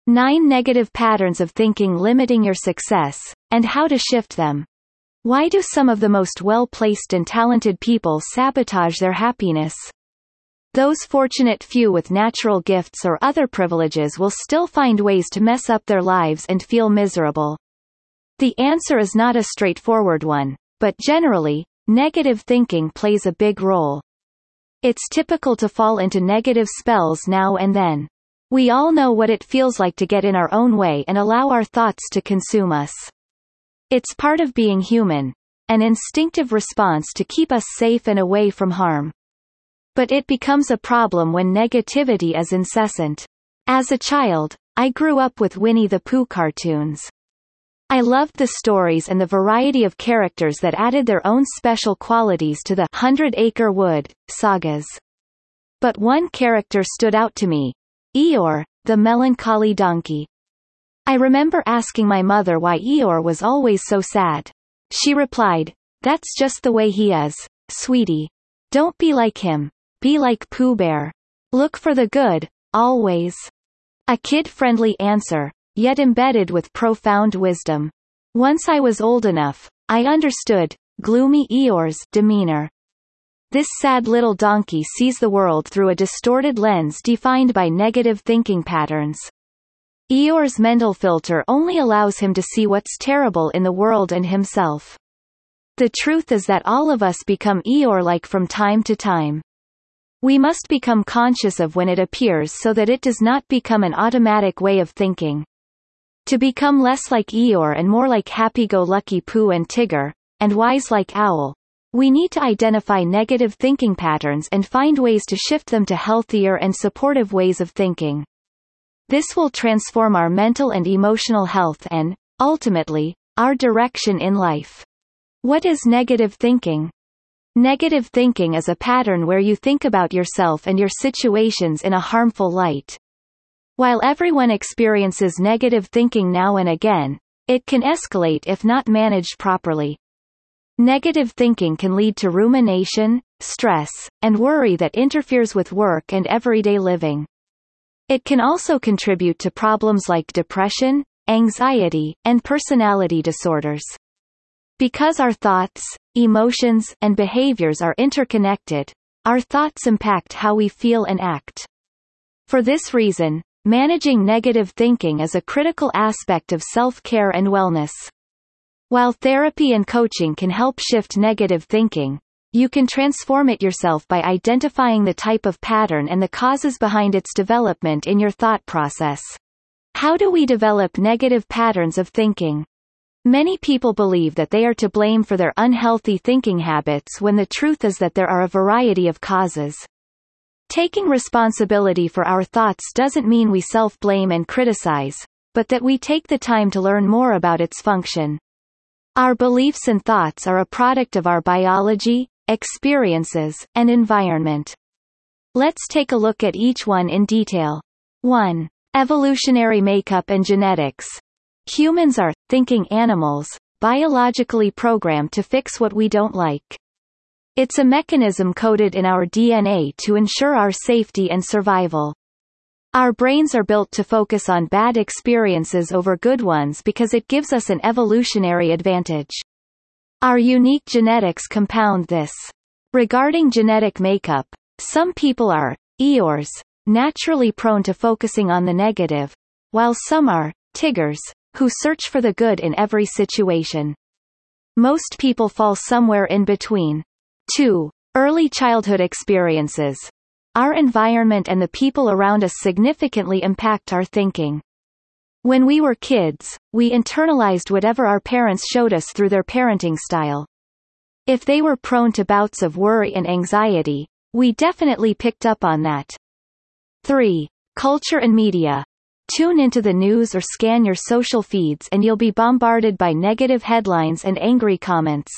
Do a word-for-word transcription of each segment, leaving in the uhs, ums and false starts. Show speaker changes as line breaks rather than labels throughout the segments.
nine Negative patterns of thinking limiting your success, and how to shift them. Why do some of the most well-placed and talented people sabotage their happiness? Those fortunate few with natural gifts or other privileges will still find ways to mess up their lives and feel miserable. The answer is not a straightforward one, but generally, negative thinking plays a big role. It's typical to fall into negative spells now and then. We all know what it feels like to get in our own way and allow our thoughts to consume us. It's part of being human, an instinctive response to keep us safe and away from harm. But it becomes a problem when negativity is incessant. As a child, I grew up with Winnie the Pooh cartoons. I loved the stories and the variety of characters that added their own special qualities to the Hundred Acre Wood sagas. But one character stood out to me: Eeyore, the melancholy donkey. I remember asking my mother why Eeyore was always so sad. She replied, "That's just the way he is, sweetie. Don't be like him. Be like Pooh Bear. Look for the good, always." A kid-friendly answer, yet embedded with profound wisdom. Once I was old enough, I understood gloomy Eeyore's demeanor. This sad little donkey sees the world through a distorted lens defined by negative thinking patterns. Eeyore's mental filter only allows him to see what's terrible in the world and himself. The truth is that all of us become Eeyore-like from time to time. We must become conscious of when it appears so that it does not become an automatic way of thinking. To become less like Eeyore and more like happy-go-lucky Pooh and Tigger, and wise like Owl, we need to identify negative thinking patterns and find ways to shift them to healthier and supportive ways of thinking. This will transform our mental and emotional health and, ultimately, our direction in life. What is negative thinking? Negative thinking is a pattern where you think about yourself and your situations in a harmful light. While everyone experiences negative thinking now and again, it can escalate if not managed properly. Negative thinking can lead to rumination, stress, and worry that interferes with work and everyday living. It can also contribute to problems like depression, anxiety, and personality disorders. Because our thoughts, emotions, and behaviors are interconnected, our thoughts impact how we feel and act. For this reason, managing negative thinking is a critical aspect of self-care and wellness. While therapy and coaching can help shift negative thinking, you can transform it yourself by identifying the type of pattern and the causes behind its development in your thought process. How do we develop negative patterns of thinking? Many people believe that they are to blame for their unhealthy thinking habits when the truth is that there are a variety of causes. Taking responsibility for our thoughts doesn't mean we self-blame and criticize, but that we take the time to learn more about its function. Our beliefs and thoughts are a product of our biology, experiences, and environment. Let's take a look at each one in detail. one. Evolutionary makeup and genetics. Humans are thinking animals, biologically programmed to fix what we don't like. It's a mechanism coded in our D N A to ensure our safety and survival. Our brains are built to focus on bad experiences over good ones because it gives us an evolutionary advantage. Our unique genetics compound this. Regarding genetic makeup, some people are Eeyores, naturally prone to focusing on the negative, while some are Tiggers, who search for the good in every situation. Most people fall somewhere in between. two. Early childhood experiences. Our environment and the people around us significantly impact our thinking. When we were kids, we internalized whatever our parents showed us through their parenting style. If they were prone to bouts of worry and anxiety, we definitely picked up on that. three. Culture and media. Tune into the news or scan your social feeds and you'll be bombarded by negative headlines and angry comments.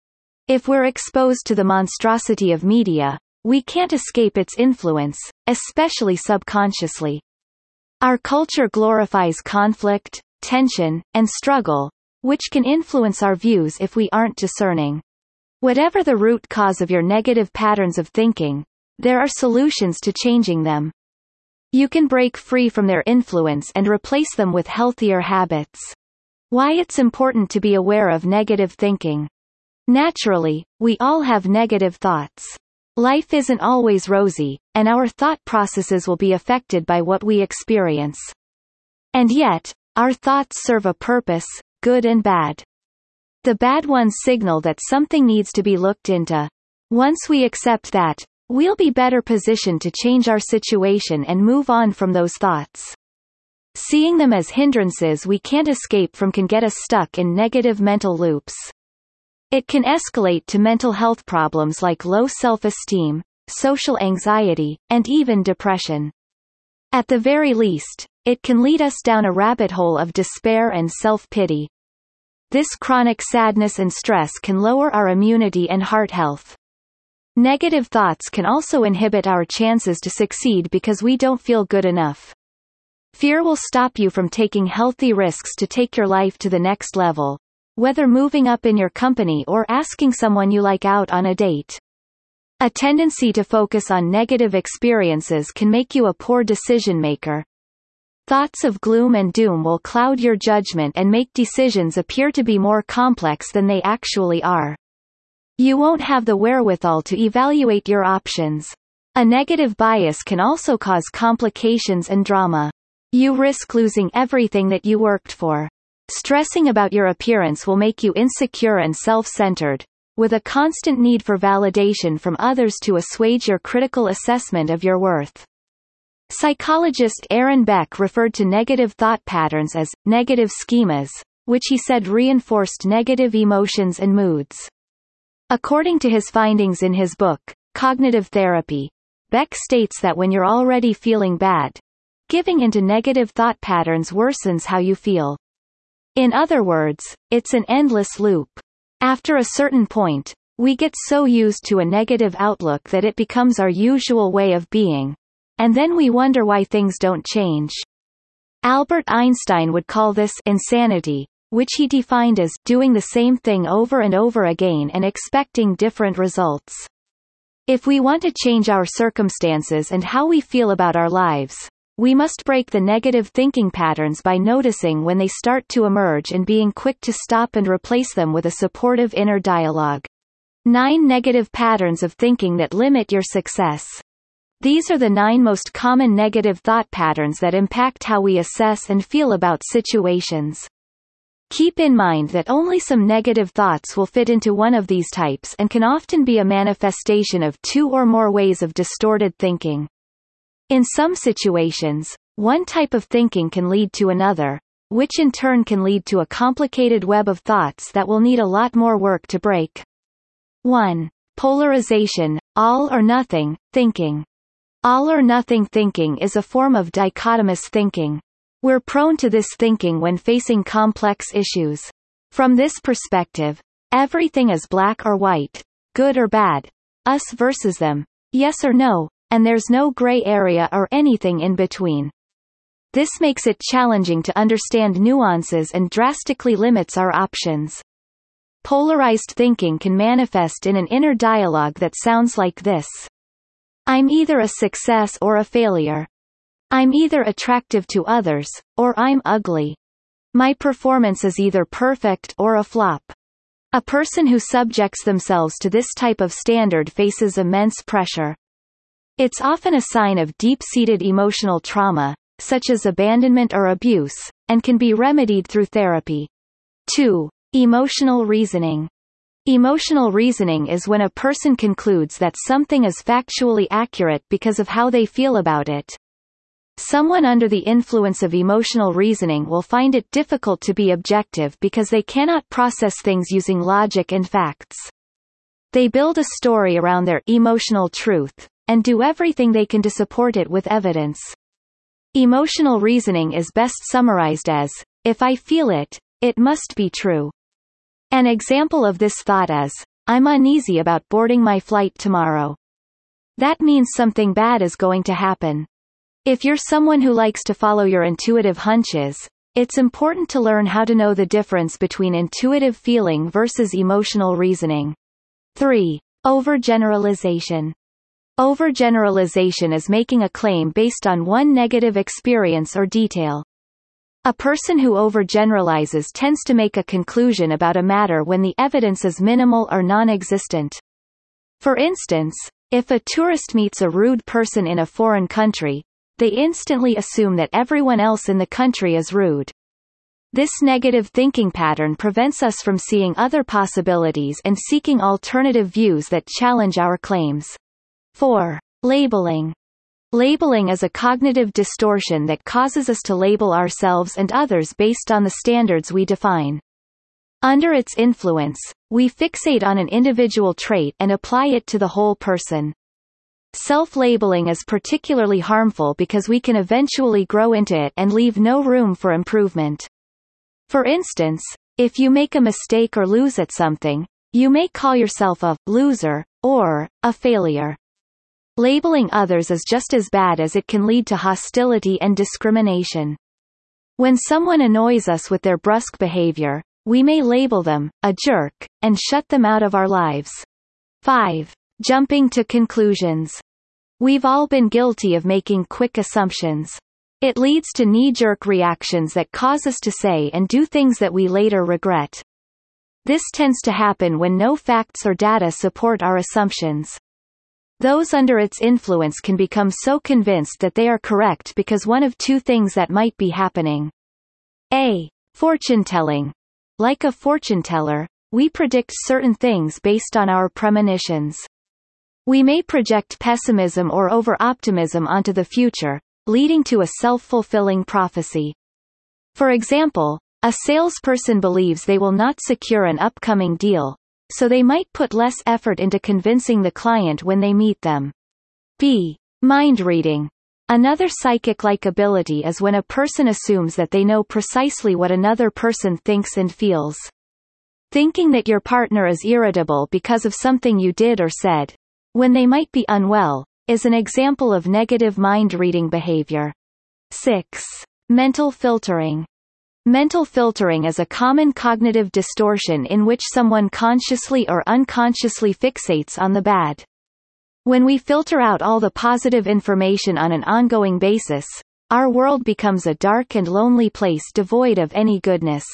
If we're exposed to the monstrosity of media, we can't escape its influence, especially subconsciously. Our culture glorifies conflict, tension, and struggle, which can influence our views if we aren't discerning. Whatever the root cause of your negative patterns of thinking, there are solutions to changing them. You can break free from their influence and replace them with healthier habits. Why it's important to be aware of negative thinking. Naturally, we all have negative thoughts. Life isn't always rosy, and our thought processes will be affected by what we experience. And yet, our thoughts serve a purpose, good and bad. The bad ones signal that something needs to be looked into. Once we accept that, we'll be better positioned to change our situation and move on from those thoughts. Seeing them as hindrances we can't escape from can get us stuck in negative mental loops. It can escalate to mental health problems like low self-esteem, social anxiety, and even depression. At the very least, it can lead us down a rabbit hole of despair and self-pity. This chronic sadness and stress can lower our immunity and heart health. Negative thoughts can also inhibit our chances to succeed because we don't feel good enough. Fear will stop you from taking healthy risks to take your life to the next level, whether moving up in your company or asking someone you like out on a date. A tendency to focus on negative experiences can make you a poor decision maker. Thoughts of gloom and doom will cloud your judgment and make decisions appear to be more complex than they actually are. You won't have the wherewithal to evaluate your options. A negative bias can also cause complications and drama. You risk losing everything that you worked for. Stressing about your appearance will make you insecure and self-centered, with a constant need for validation from others to assuage your critical assessment of your worth. Psychologist Aaron Beck referred to negative thought patterns as negative schemas, which he said reinforced negative emotions and moods. According to his findings in his book, Cognitive Therapy, Beck states that when you're already feeling bad, giving into negative thought patterns worsens how you feel. In other words, it's an endless loop. After a certain point, we get so used to a negative outlook that it becomes our usual way of being, and then we wonder why things don't change. Albert Einstein would call this insanity, which he defined as doing the same thing over and over again and expecting different results. If we want to change our circumstances and how we feel about our lives, we must break the negative thinking patterns by noticing when they start to emerge and being quick to stop and replace them with a supportive inner dialogue. Nine negative patterns of thinking that limit your success. These are the nine most common negative thought patterns that impact how we assess and feel about situations. Keep in mind that only some negative thoughts will fit into one of these types and can often be a manifestation of two or more ways of distorted thinking. In some situations, one type of thinking can lead to another, which in turn can lead to a complicated web of thoughts that will need a lot more work to break. one. Polarization, all or nothing, thinking. All or nothing thinking is a form of dichotomous thinking. We're prone to this thinking when facing complex issues. From this perspective, everything is black or white, good or bad, us versus them, yes or no, and there's no gray area or anything in between. This makes it challenging to understand nuances and drastically limits our options. Polarized thinking can manifest in an inner dialogue that sounds like this. I'm either a success or a failure. I'm either attractive to others, or I'm ugly. My performance is either perfect or a flop. A person who subjects themselves to this type of standard faces immense pressure. It's often a sign of deep-seated emotional trauma, such as abandonment or abuse, and can be remedied through therapy. two. Emotional reasoning. Emotional reasoning is when a person concludes that something is factually accurate because of how they feel about it. Someone under the influence of emotional reasoning will find it difficult to be objective because they cannot process things using logic and facts. They build a story around their emotional truth, and do everything they can to support it with evidence. Emotional reasoning is best summarized as, if I feel it, it must be true. An example of this thought is, I'm uneasy about boarding my flight tomorrow. That means something bad is going to happen. If you're someone who likes to follow your intuitive hunches, it's important to learn how to know the difference between intuitive feeling versus emotional reasoning. three. Overgeneralization. Overgeneralization is making a claim based on one negative experience or detail. A person who overgeneralizes tends to make a conclusion about a matter when the evidence is minimal or non-existent. For instance, if a tourist meets a rude person in a foreign country, they instantly assume that everyone else in the country is rude. This negative thinking pattern prevents us from seeing other possibilities and seeking alternative views that challenge our claims. four. Labeling. Labeling is a cognitive distortion that causes us to label ourselves and others based on the standards we define. Under its influence, we fixate on an individual trait and apply it to the whole person. Self-labeling is particularly harmful because we can eventually grow into it and leave no room for improvement. For instance, if you make a mistake or lose at something, you may call yourself a loser or a failure. Labeling others is just as bad as it can lead to hostility and discrimination. When someone annoys us with their brusque behavior, we may label them a jerk and shut them out of our lives. five. Jumping to conclusions. We've all been guilty of making quick assumptions. It leads to knee-jerk reactions that cause us to say and do things that we later regret. This tends to happen when no facts or data support our assumptions. Those under its influence can become so convinced that they are correct because one of two things that might be happening. A. Fortune-telling. Like a fortune teller, we predict certain things based on our premonitions. We may project pessimism or over-optimism onto the future, leading to a self-fulfilling prophecy. For example, a salesperson believes they will not secure an upcoming deal, so they might put less effort into convincing the client when they meet them. B. Mind reading. Another psychic-like ability is when a person assumes that they know precisely what another person thinks and feels. Thinking that your partner is irritable because of something you did or said, when they might be unwell, is an example of negative mind-reading behavior. six. Mental filtering. Mental filtering is a common cognitive distortion in which someone consciously or unconsciously fixates on the bad. When we filter out all the positive information on an ongoing basis, our world becomes a dark and lonely place devoid of any goodness.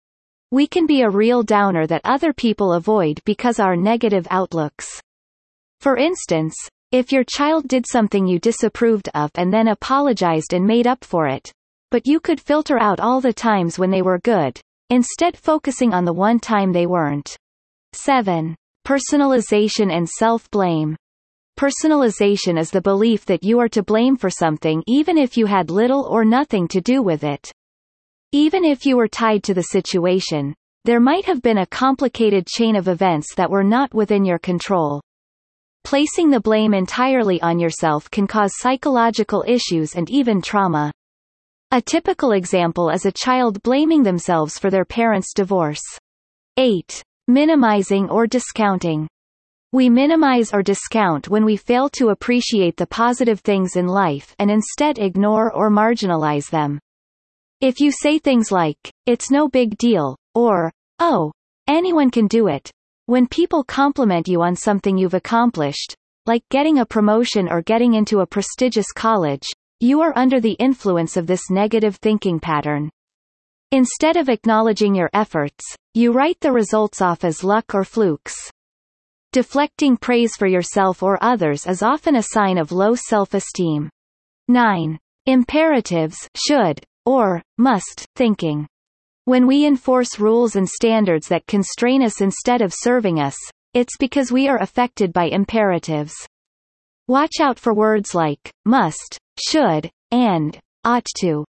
We can be a real downer that other people avoid because our negative outlooks. For instance, if your child did something you disapproved of and then apologized and made up for it, but you could filter out all the times when they were good, instead focusing on the one time they weren't. seven. Personalization and self-blame. Personalization is the belief that you are to blame for something even if you had little or nothing to do with it. Even if you were tied to the situation, there might have been a complicated chain of events that were not within your control. Placing the blame entirely on yourself can cause psychological issues and even trauma. A typical example is a child blaming themselves for their parents' divorce. eight. Minimizing or discounting. We minimize or discount when we fail to appreciate the positive things in life and instead ignore or marginalize them. If you say things like, "It's no big deal," or, "Oh, anyone can do it," when people compliment you on something you've accomplished, like getting a promotion or getting into a prestigious college, you are under the influence of this negative thinking pattern. Instead of acknowledging your efforts, you write the results off as luck or flukes. Deflecting praise for yourself or others is often a sign of low self-esteem. nine. Imperatives, should, or must, thinking. When we enforce rules and standards that constrain us instead of serving us, it's because we are affected by imperatives. Watch out for words like must, should, and ought to.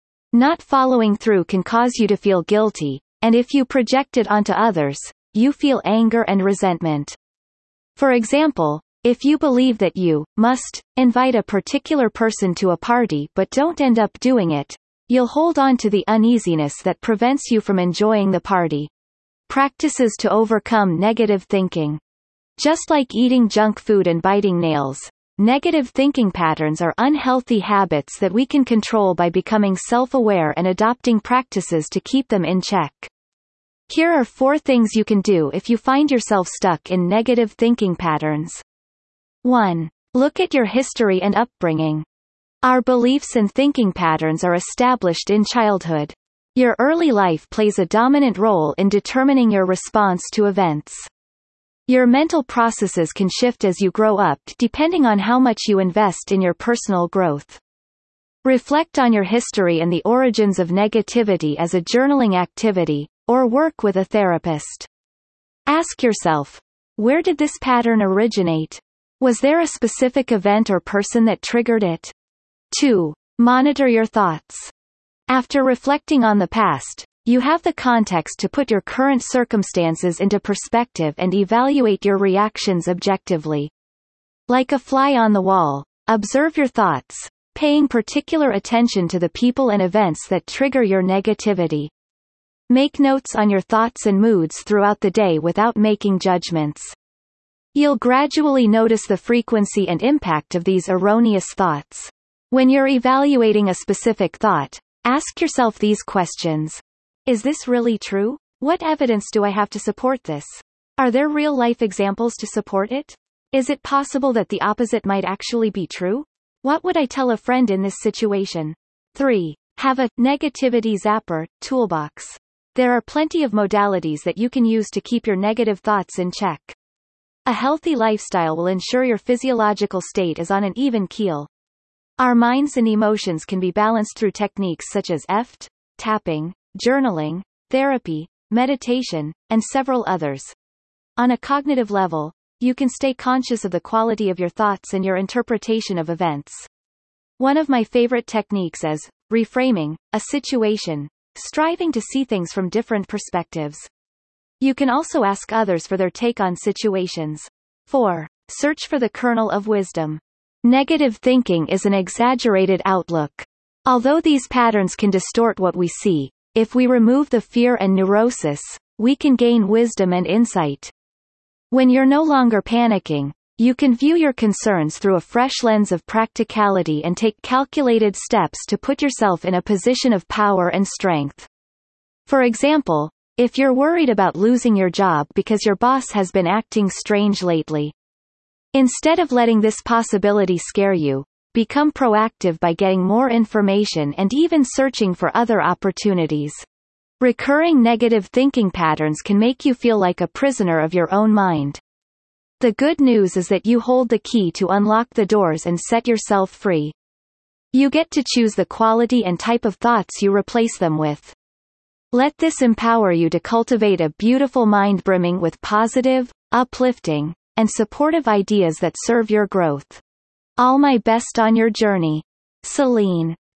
Not following through can cause you to feel guilty, and if you project it onto others, you feel anger and resentment. For example, if you believe that you must invite a particular person to a party but don't end up doing it, you'll hold on to the uneasiness that prevents you from enjoying the party. Practices to overcome negative thinking. Just like eating junk food and biting nails, negative thinking patterns are unhealthy habits that we can control by becoming self-aware and adopting practices to keep them in check. Here are four things you can do if you find yourself stuck in negative thinking patterns. one. Look at your history and upbringing. Our beliefs and thinking patterns are established in childhood. Your early life plays a dominant role in determining your response to events. Your mental processes can shift as you grow up depending on how much you invest in your personal growth. Reflect on your history and the origins of negativity as a journaling activity, or work with a therapist. Ask yourself, where did this pattern originate? Was there a specific event or person that triggered it? two. Monitor your thoughts. After reflecting on the past, you have the context to put your current circumstances into perspective and evaluate your reactions objectively. Like a fly on the wall, observe your thoughts, paying particular attention to the people and events that trigger your negativity. Make notes on your thoughts and moods throughout the day without making judgments. You'll gradually notice the frequency and impact of these erroneous thoughts. When you're evaluating a specific thought, ask yourself these questions. Is this really true? What evidence do I have to support this? Are there real-life examples to support it? Is it possible that the opposite might actually be true? What would I tell a friend in this situation? three. Have a negativity zapper toolbox. There are plenty of modalities that you can use to keep your negative thoughts in check. A healthy lifestyle will ensure your physiological state is on an even keel. Our minds and emotions can be balanced through techniques such as E F T, tapping, journaling, therapy, meditation, and several others. On a cognitive level, you can stay conscious of the quality of your thoughts and your interpretation of events. One of my favorite techniques is reframing a situation, striving to see things from different perspectives. You can also ask others for their take on situations. four. Search for the kernel of wisdom. Negative thinking is an exaggerated outlook. Although these patterns can distort what we see, if we remove the fear and neurosis, we can gain wisdom and insight. When you're no longer panicking, you can view your concerns through a fresh lens of practicality and take calculated steps to put yourself in a position of power and strength. For example, if you're worried about losing your job because your boss has been acting strange lately, instead of letting this possibility scare you, become proactive by getting more information and even searching for other opportunities. Recurring negative thinking patterns can make you feel like a prisoner of your own mind. The good news is that you hold the key to unlock the doors and set yourself free. You get to choose the quality and type of thoughts you replace them with. Let this empower you to cultivate a beautiful mind brimming with positive, uplifting, and supportive ideas that serve your growth. All my best on your journey. Celine.